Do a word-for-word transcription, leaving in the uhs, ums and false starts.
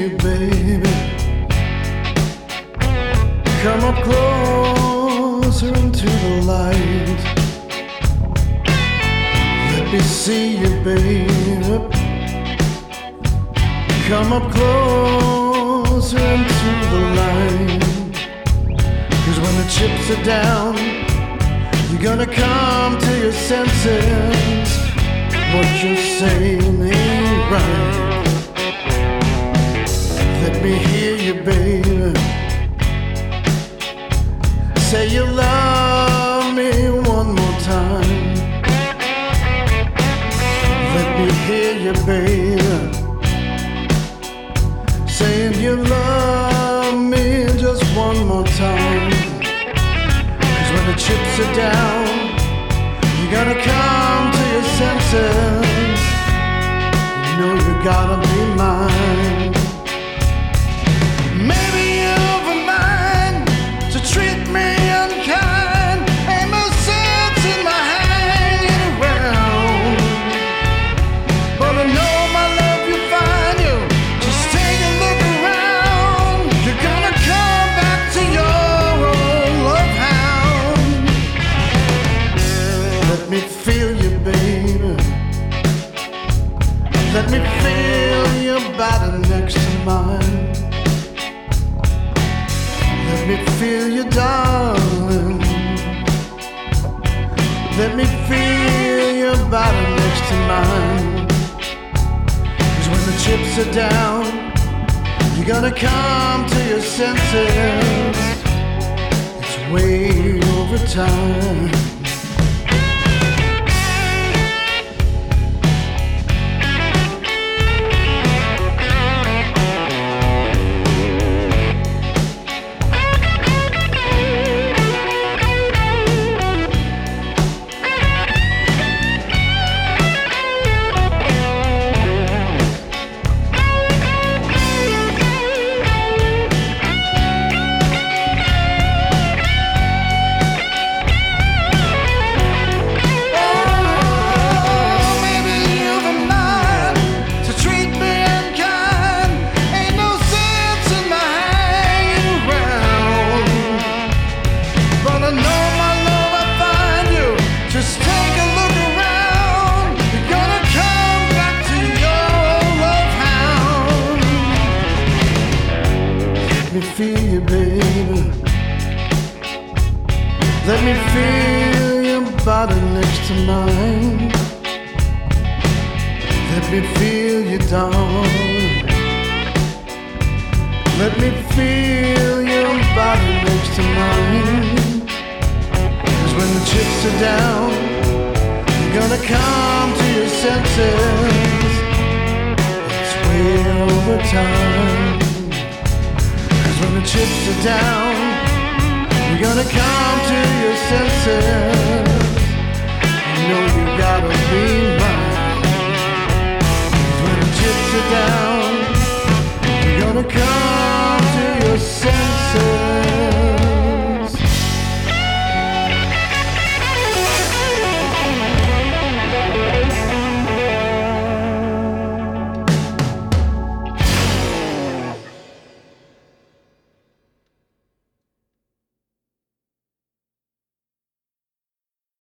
you, baby. Come up closer into the light. Let me see you, baby. Come up closer into the light. 'Cause when the chips are down, you're gonna come to your senses. What you're saying ain't right. Let me hear you, baby. Say you love me one more time. Let me hear you, baby. Saying you love me just one more time. 'Cause when the chips are down, you're gonna come to your senses. You know you gotta be mine. Maybe you'll be mine to treat me unkind. Ain't no sense in my hanging around. But I know my love will find you. Just take a look around. You're gonna come back to your old love hound. Let me feel you, baby. Let me feel your body next to mine. Let me feel you, darling. Let me feel your body next to mine. 'Cause when the chips are down, you're gonna come to your senses. It's way over time. Let me feel you, baby. Let me feel your body next to mine. Let me feel you, darling. Let me feel your body next to mine. 'Cause when the chips are down, you're gonna come to your senses. It's way over time. When the chips are down, you're gonna come to your senses. You know you gotta be mine. When the chips are down, you're gonna come